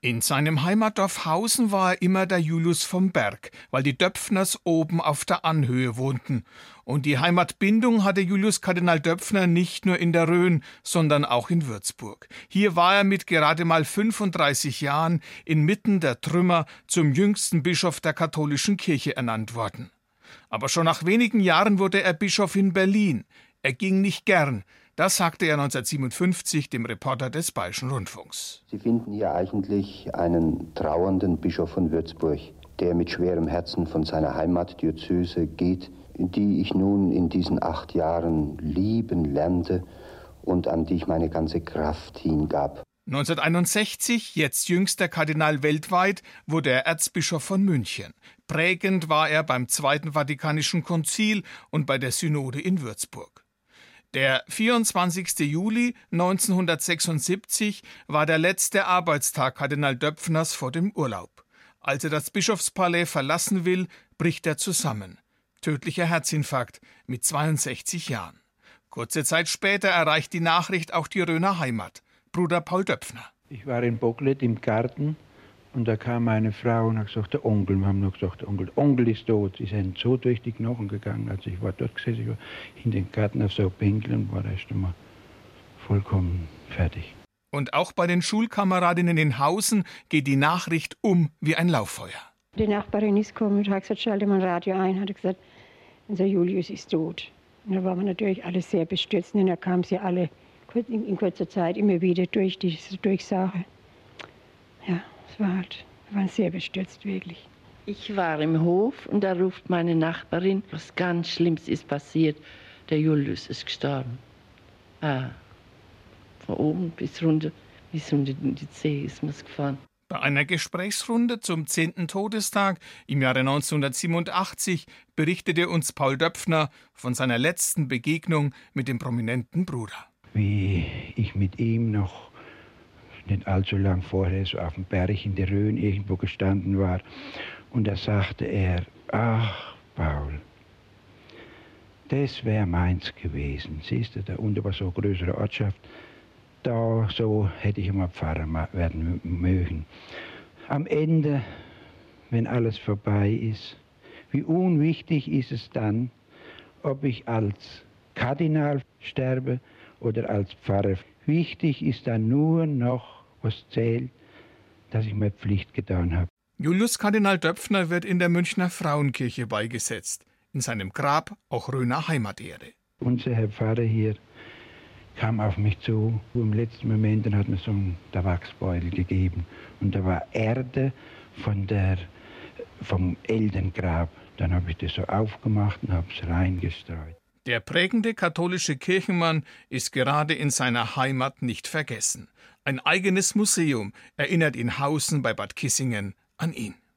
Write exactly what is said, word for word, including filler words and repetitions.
In seinem Heimatdorf Hausen war er immer der Julius vom Berg, weil die Döpfners oben auf der Anhöhe wohnten. Und die Heimatbindung hatte Julius Kardinal Döpfner nicht nur in der Rhön, sondern auch in Würzburg. Hier war er mit gerade mal fünfunddreißig Jahren inmitten der Trümmer zum jüngsten Bischof der katholischen Kirche ernannt worden. Aber schon nach wenigen Jahren wurde er Bischof in Berlin. Er ging nicht gern. Das sagte er neunzehnhundertsiebenundfünfzig dem Reporter des Bayerischen Rundfunks. Sie finden hier eigentlich einen trauernden Bischof von Würzburg, der mit schwerem Herzen von seiner Heimatdiözese geht, die ich nun in diesen acht Jahren lieben lernte und an die ich meine ganze Kraft hingab. neunzehnhunderteinundsechzig, jetzt jüngster Kardinal weltweit, wurde er Erzbischof von München. Prägend war er beim Zweiten Vatikanischen Konzil und bei der Synode in Würzburg. Der vierundzwanzigster Juli neunzehnhundertsechsundsiebzig war der letzte Arbeitstag Kardinal Döpfners vor dem Urlaub. Als er das Bischofspalais verlassen will, bricht er zusammen. Tödlicher Herzinfarkt mit zweiundsechzig Jahren. Kurze Zeit später erreicht die Nachricht auch die Rhöner Heimat. Bruder Paul Döpfner. Ich war in Bocklet im Garten und da kam eine Frau und hat gesagt, der Onkel. Wir haben noch gesagt, der Onkel, der Onkel ist tot. Sie sind so durch die Knochen gegangen. Also ich war dort gesessen, ich war in den Garten auf so einem Bänkel und war erst einmal vollkommen fertig. Und auch bei den Schulkameradinnen in Hausen geht die Nachricht um wie ein Lauffeuer. Die Nachbarin ist gekommen und hat gesagt, schalte mal Radio ein, hat gesagt, unser Julius ist tot. Und da waren wir natürlich alle sehr bestürzt, denn da kamen sie alle in kurzer Zeit immer wieder durch diese Durchsage. Ja, es war halt, wir waren sehr bestürzt, wirklich. Ich war im Hof und da ruft meine Nachbarin, was ganz Schlimmes ist passiert. Der Julius ist gestorben. Ah, von oben bis runter, bis unter die Zehe ist man gefahren. Bei einer Gesprächsrunde zum zehnten Todestag im Jahre neunzehnhundertsiebenundachtzig berichtete uns Paul Döpfner von seiner letzten Begegnung mit dem prominenten Bruder. Wie ich mit ihm noch nicht allzu lang vorher so auf dem Berg in der Rhön irgendwo gestanden war. Und da sagte er, ach Paul, das wäre meins gewesen. Siehst du, da unten war so eine größere Ortschaft. Da so hätte ich einmal Pfarrer werden mögen. Am Ende, wenn alles vorbei ist, wie unwichtig ist es dann, ob ich als Kardinal sterbe oder als Pfarrer. Wichtig ist dann nur noch, was zählt, dass ich meine Pflicht getan habe. Julius Kardinal Döpfner wird in der Münchner Frauenkirche beigesetzt. In seinem Grab auch Rhöner Heimatehre. Unser Herr Pfarrer hier kam auf mich zu. Im letzten Moment dann hat mir so einen Tabaksbeutel gegeben. Und da war Erde von der, vom Elterngrab. Dann habe ich das so aufgemacht und habe es reingestreut. Der prägende katholische Kirchenmann ist gerade in seiner Heimat nicht vergessen. Ein eigenes Museum erinnert in Hausen bei Bad Kissingen an ihn.